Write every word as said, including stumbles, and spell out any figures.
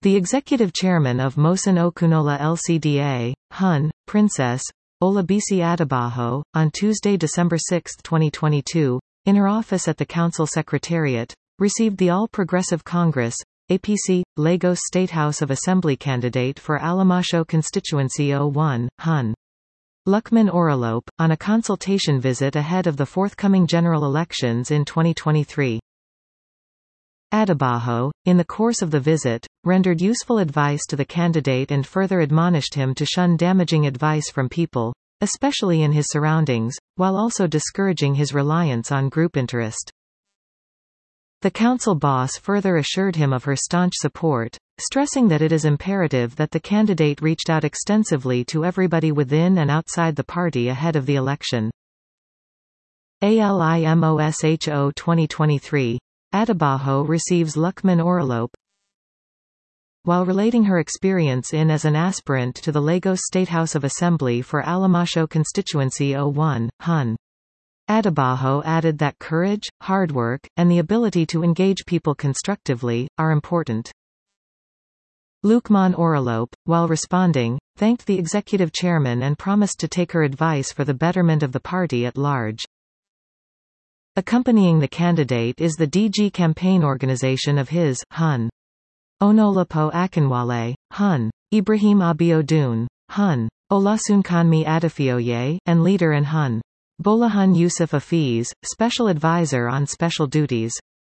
The executive chairman of Mosun Okunola L C D A, Hun, Princess Olabisi Adebayo, on Tuesday, December sixth, twenty twenty-two, in her office at the Council Secretariat, received the All Progressive Congress A P C, Lagos State House of Assembly candidate for Alamasho Constituency oh one, Hun. Lukman Orolope, on a consultation visit ahead of the forthcoming general elections in twenty twenty-three. Adebayo, in the course of the visit, rendered useful advice to the candidate and further admonished him to shun damaging advice from people, especially in his surroundings, while also discouraging his reliance on group interest. The council boss further assured him of her staunch support, stressing that it is imperative that the candidate reached out extensively to everybody within and outside the party ahead of the election. ALIMOSHO twenty twenty-three. Adebayo receives Lukman Orolope. While relating her experience in as an aspirant to the Lagos State House of Assembly for Alamasho Constituency oh one, Hun. Adebayo added that courage, hard work, and the ability to engage people constructively, are important. Lukman Orolope, while responding, thanked the executive chairman and promised to take her advice for the betterment of the party at large. Accompanying the candidate is the D G campaign organization of his, Hun. Onolapo Akinwale, Hun. Ibrahim Abiodun, Hun. Olasunkanmi Adefioye, and leader and Hun. Bolahun Yusuf Afiz, special advisor on special duties.